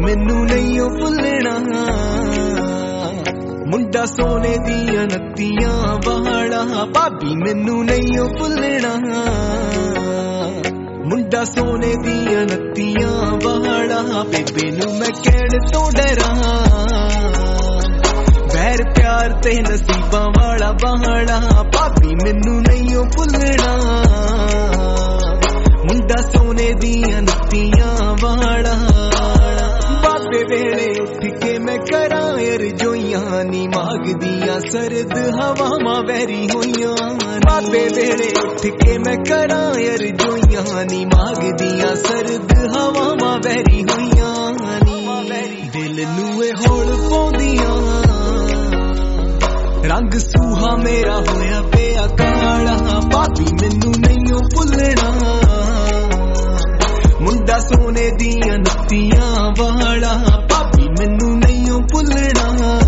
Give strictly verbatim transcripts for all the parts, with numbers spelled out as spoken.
मैनू नहीं ओ भुलना मुंडा सोने दियां नत्तियां वाला भाभी मैनू नहीं ओ भुलना मुंडा सोने दियां नत्तियां वाला बेबे नू मैं कहण तो डरा बैर प्यार ते नसीबां वाला बहाड़ा भाभी मैनू नहीं ओ भुलना मुंडा सोने दियां नत्तियां वाला बाबे वेले उठ के मैं करां रजोइयां नी मागदियां सरद हवावां वैरी होइयां बाबे वेले उठ के मैं करां रजोइयां नी मागदियां सरद हवावां वैरी होइयां दिल नू ए होल पाउंदियां रंग सूहा मेरा होया पिया काला भाभी मैनू नहीं ओ भुलना मुंडा सोने दियां नत्तियां वाला भाभी मैनू नहीं ओ भुलना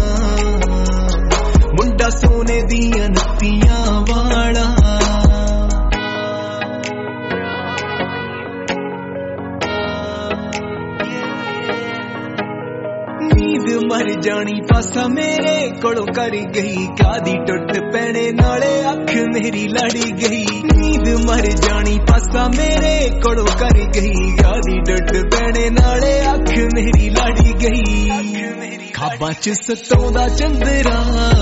मुंडा सोने दियां नत्तियां वाला नींद मर जानी पासा मेरे कोलों कर गई कादी टुट पैने नाले अख मेरी लड़ी गई नींद मर जानी पासा मेरे कोलों कर गई कादी टुट पैने नाले अख मेरी लड़ी गई खाबां च सतोंदा चंदरा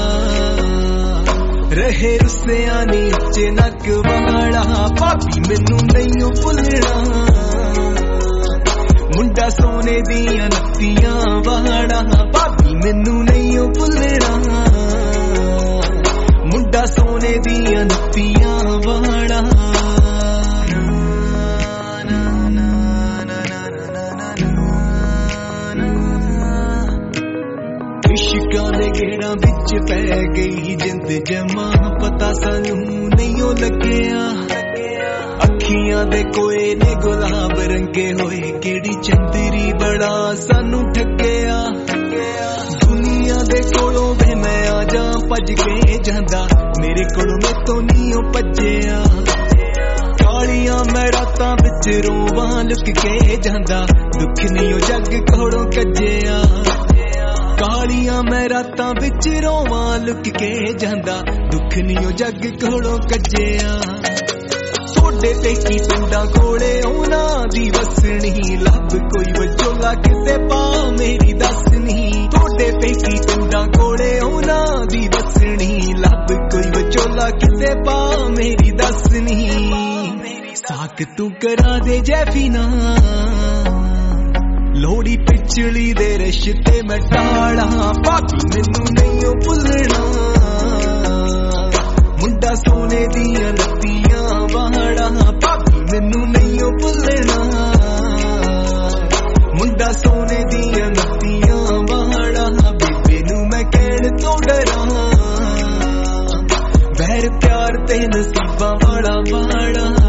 रहे रुसिया नी उच्चे नक वाला भाभी मैनू नहीं ओ भुलना मुंडा सोने दियां नत्तियां वाला भाभी मैनू नहीं ओ भुलना मुंडा सोने दियां नत्तियां वाला इश्कां दे गेड़ां विच पै गई जिंद जमा पता सानू नहीं ओ लग्गिया अखियां दे कोए ने गुलाब रंगे होए केड़ी चंदरी बड़ा सानू ठग्गिया दुनिया दे कोलों वे मैं आ जा भज के जांदा मेरे कोलों मैं तो नहीं ओ भज्जिया कालियां मैं रातां विच रोवां लुक के जांदा दुख नहीं ओ जग कोलों कज्जिया कालियां मैं रातां विच रोवां लुक के जांदा दुख नहीं ओ जग कोलों कज्जिया थोड़े पेकी पिंडां कोले उन्हां दी वसनी लब कोई वजोला किते पा मेरी दसनी थोड़े पेकी पिंडां कोले उन्हां दी वसनी लब कोई वजोला किते पा मेरी दसनी साक तू करा दे जैफीना लोड़ी पिछली दे रिश्ते मैं टाड़ा भाभी मैनू नहीं ओ भुलना मुंडा सोने दियां नत्तियां वाला भाभी मैनू नहीं ओ भुलना मुंडा सोने दियां नत्तियां वाला बेबे नू मैं कहण तो डरा बैर प्यार ते नसीबां वाला वाला